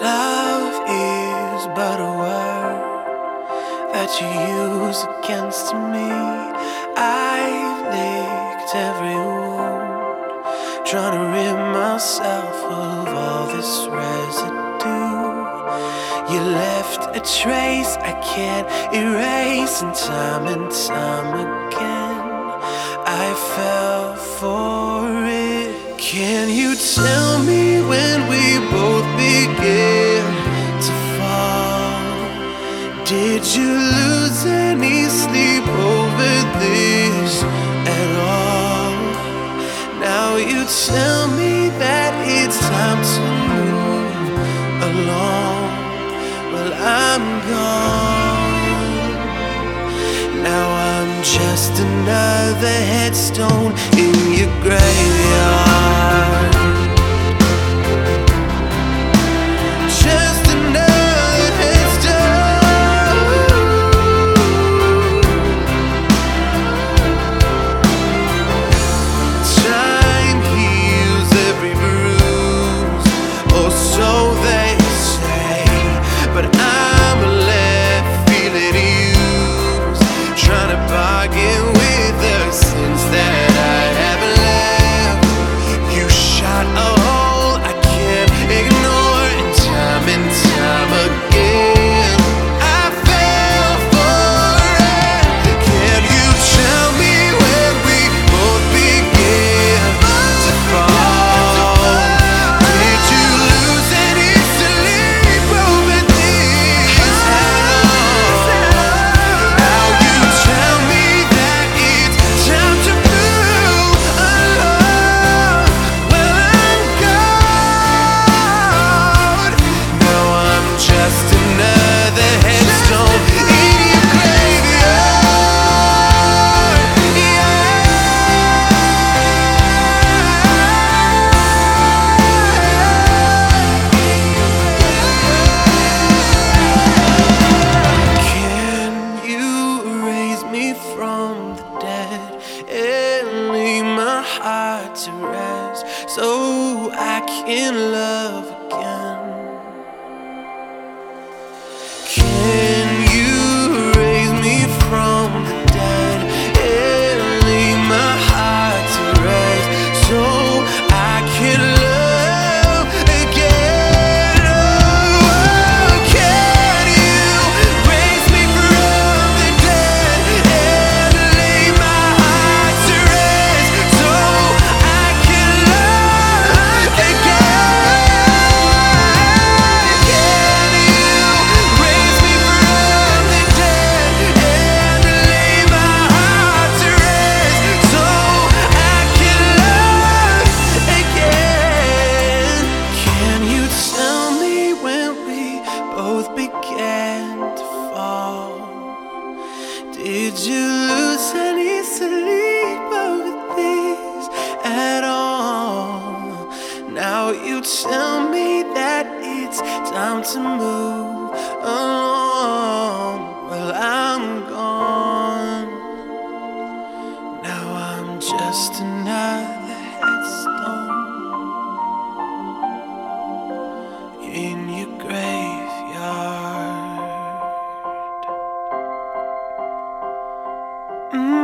Love is but a word that you use against me. I've licked every wound, trying to rid myself of all this residue. You left a trace I can't erase, and time again I fell for it. Can you tell me when we both began to fall? Did you lose any sleep over this at all? Now you tell me that it's time to move along. Well, I'm gone. Now I'm just another headstone in your graveyard. Just another headstone. Time heals every bruise, or so they say, but I'm left feeling used, trying to bargain with the sins that I haven't left. You shot a hole I can't ignore, and time again I fell for it. Can you tell me when we both began to fall? Did you lose any sleep over this at all? Now you tell me that it's time to move along. Well, I'm gone. Now I'm just another headstone in your graveyard. Can you raise me from the dead and leave my heart to rest so I can love again? Can you raise me from the dead and leave my heart to rest so I can love again? Oh, can you raise me from the dead and leave my heart to rest so I can love again? Can you raise me from the dead and leave my heart to rest so I can love again? Can you tell me when we both began to fall? Did you lose any sleep over this at all? Now you tell me that it's time to move along. Well, I'm gone. Now I'm just another headstone in your graveyard.